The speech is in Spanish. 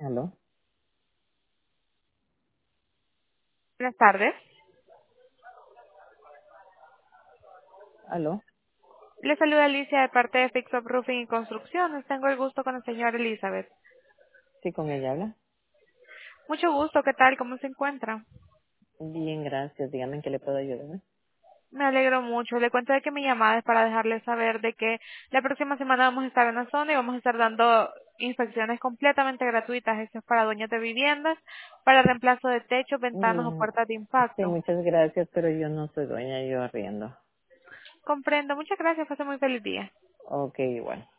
Aló, Buenas tardes. aló, Le saluda Alicia de parte de Fix Up Roofing y Construcciones. Tengo el gusto con la señora Elizabeth. sí, con ella habla. Mucho gusto, ¿qué tal? ¿Cómo se encuentra? Bien, gracias. Dígame en qué le puedo ayudar. Me alegro mucho. Le cuento de que mi llamada es para dejarle saber de que la próxima semana vamos a estar en la zona y vamos a estar dando inspecciones completamente gratuitas. Esto es para dueños de viviendas, para reemplazo de techos, ventanas o Mm, puertas de sí, impacto. muchas gracias, pero yo no soy dueña, yo arriendo. Comprendo. Muchas gracias. Pase muy feliz día. Ok, igual.